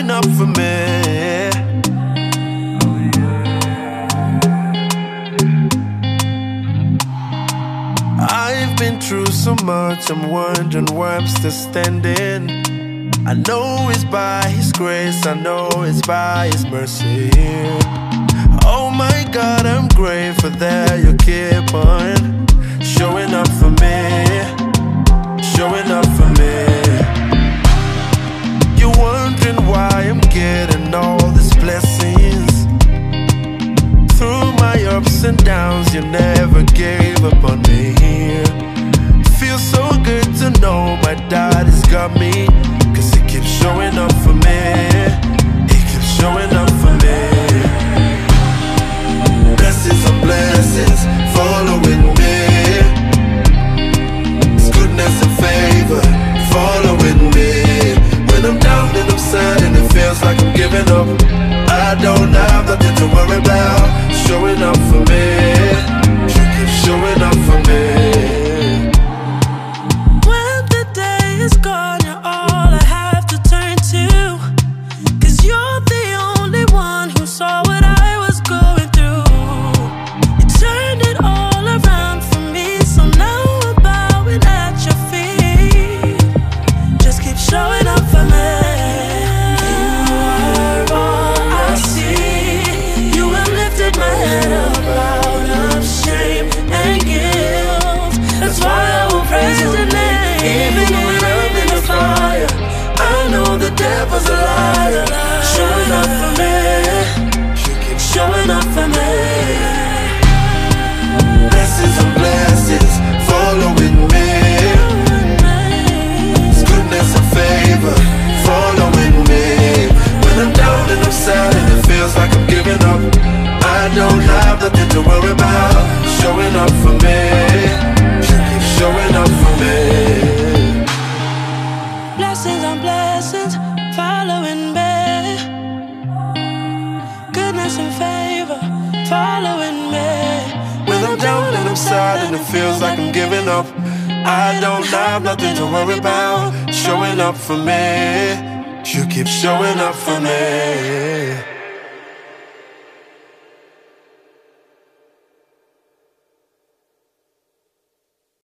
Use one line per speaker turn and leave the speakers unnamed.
showing up for me. I've been through so much, I'm wondering why I'm still standing. I know it's by His grace, I know it's by His mercy. Oh my God, I'm grateful that you keep on showing up for me, showing up for me. You're wondering why I'm getting all these blessings. Through my ups and downs, you never gave up on me. Feels so good to know my daddy's got me, 'cause He keeps showing up for me. He keeps showing up for me. Blessings on blessings following me. His goodness and favor following me. When I'm down and I'm sad and it feels like I'm giving up, I don't have nothing to worry about. Showing up for me. You keep showing up for me.
When the day is gone, you're all I have to turn to, 'cause you're the only one who saw what I was going through. You turned it all around for me, so now I'm bowing at your feet. Just keep showing up for me. You are all I see. You have lifted my head up out of shame and guilt. That's why I will praise Your name. Even when I'm in the fire, I know the devil's a liar. Showing up for me.
You keep
Showing up for me.
blessings on blessings following me. His goodness and favor following me. When I'm down and I'm sad and it feels like I'm giving up, I don't have nothing to worry about. Showing up for me. You keep showing up for me.
Blessings on blessings following me. Goodness and favor following me.
When I'm down and I'm sad and it feels like I'm giving up, I don't have nothing to worry about. Showing up for me. You keep showing up for me.